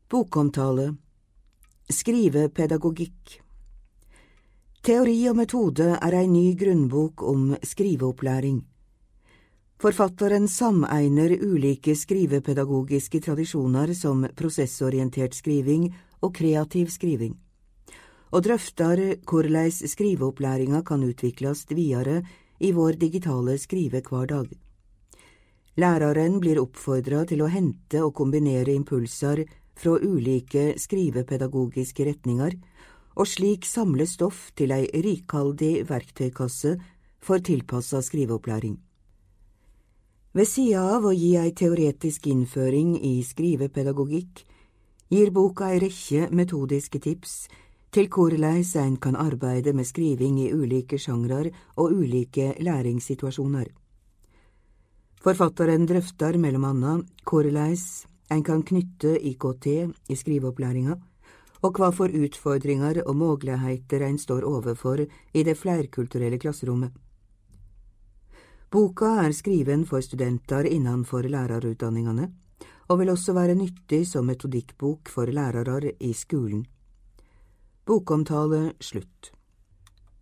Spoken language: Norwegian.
Bokomtale. Skrivepedagogikk. Teori og metode er ei ny grunnbok om skriveopplæring. Forfatteren samegner ulike skrivepedagogiske tradisjoner som prosessorientert skriving og kreativ skriving, og drøftar korleis skriveopplæringa kan utviklast videre i vår digitale skrivekvardag. Læraren blir oppfordra til å hente og kombinere impulser fra ulike skrivepedagogiske retninger, og slik samle stoff til ei rikhaldig verktøykasse for tilpassa skriveopplæring. Ved sida av å gi ei teoretisk innføring i skrivepedagogikk, gir boka ei rekke metodiske tips til korleis ein kan arbeide med skriving i ulike sjangrar og ulike læringssituasjoner. Forfatteren drøftar mellom anna korleis ein kan knytte IKT i skriveopplæringa, og hva for utfordringar og moglegheiter ein står overfor i det flerkulturelle klasserommet. Boka er skriven for studentar innanfor lærarutdanningane, og vil også være nyttig som metodikkbok for lærarar i skolen. Bokomtale slutt.